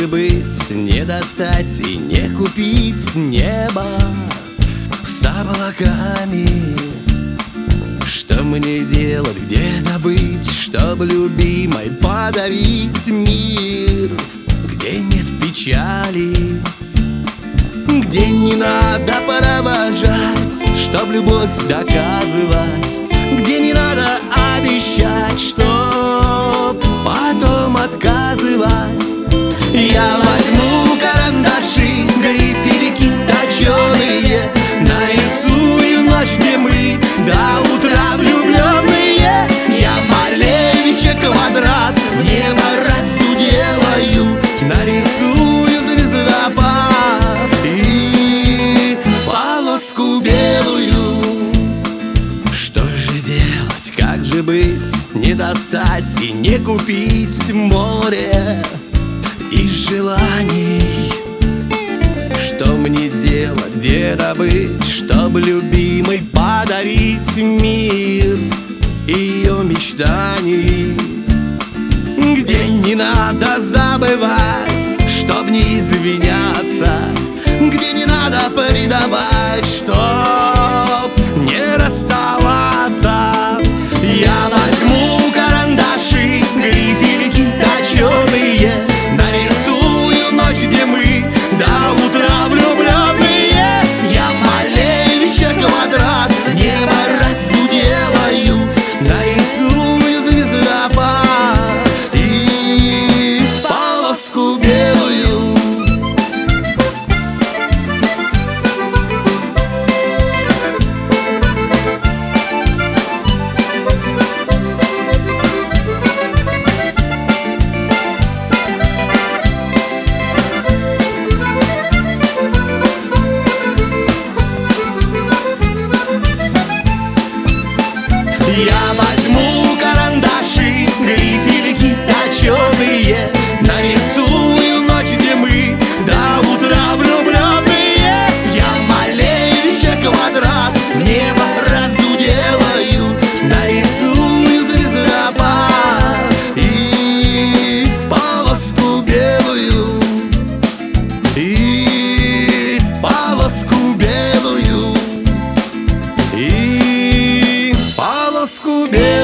же быть, не достать и не купить небо с облаками? Что мне делать, где добыть, чтобы любимой подарить мир, где нет печали, где не надо провожать, чтоб любовь доказывать, где не надо обещать, чтоб потом отказывать. Я возьму карандаши, грифелики точеные, нарисую ночь, где мы до утра влюбленные. Я Малевича квадрат в небо разу делаю, нарисую звездопад и полоску белую. Что же делать, как же быть, не достать и не купить море из желаний? Что мне делать, где добыть, чтобы любимой подарить мир ее мечтаний? Где не надо забывать, чтоб не извиняться, где не надо предавать, чтоб не расставаться. Я возьму карандаши, грифелики точеные, нарисую ночь, где мы до утра влюбленные. Я Малевича квадрат в небо разу делаю, нарисую звездопад и полоску белую. Я возьму карандаши, грифелики точеные, нарисую ночь, где мы до утра влюбленные. Я Малевича квадрат в небо разу делаю, нарисую звездопад и полоску белую, и полоску белую, и полоску белую.